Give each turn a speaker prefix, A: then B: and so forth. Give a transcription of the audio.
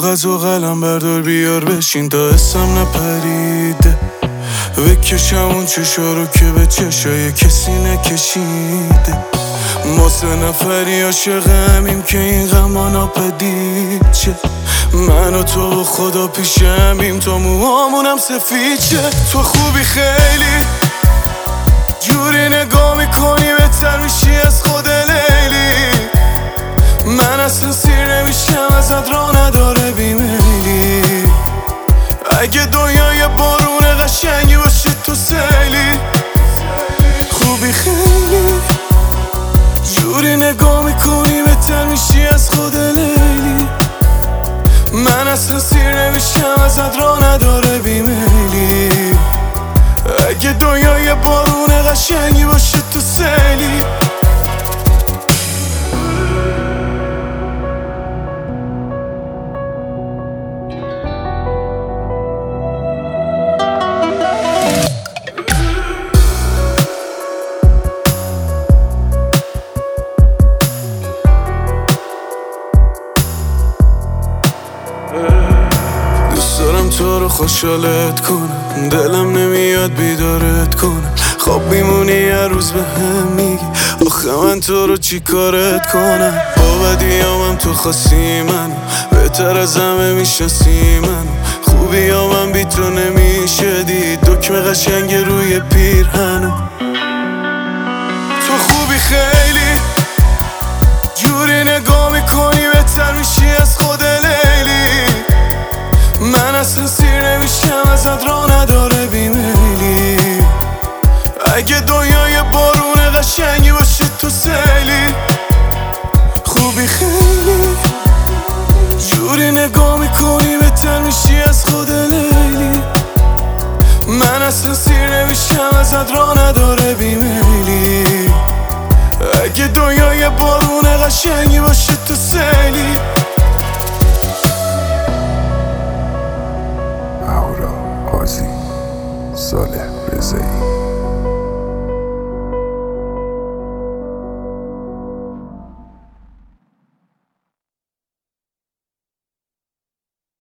A: کاغذ و قلم بردار بیار بشین تا اسم نپریده، بکشم اون چشا رو که به چشای کسی نکشیده. ما 3 نفری عاشقمیم که این غما ناپدید شه، من و تو و خدا پیشمیم تا موهامونم سفید شه. تو خوبی خیلی جوری نگاه میکنی بهتر میشی از خود لیلی، من اصلا سیر نمیشم ازت راه نداره بیمیلی. اگه دنیای بارون قشنگی باشه تو سیلی، خوبی خیلی جوری نگاه میکنی بهتر میشی از خود لیلی، من اصلا سیر نمیشم ازت راه نداره بیمیلی. اگه دنیای بارون قشنگی باشه تو سیلی. دوست دارم تو رو خوشحالت کنم، دلم نمیاد بیدارت کنم، خواب میمونی هر روز به هم میگی آخه من تو رو چی کارت کنم. با بدیامم تو خاصی منو، بهتر از همه میشناسی منو، خوبی ها من بی تو نمیشه دید، دکمه قشنگ روی پیرهنو. تو خوبی خیلی جوری نگاه میکنی بهتر میشی از خود لیلی، من اصلا سیر نمیشم ازت راه نداره بیمیلی. اگه دنیای بارون قشنگی باشه تو سیلی، خوبی خیلی جوری نگاه میکنی بهتر میشی از خود لیلی، من اصلا سیر نمیشم ازت راه نداره بیمیلی. اگه دنیای بارون قشنگی باشه تو سیلی.
B: اهورا قاضی، صالح رضایی.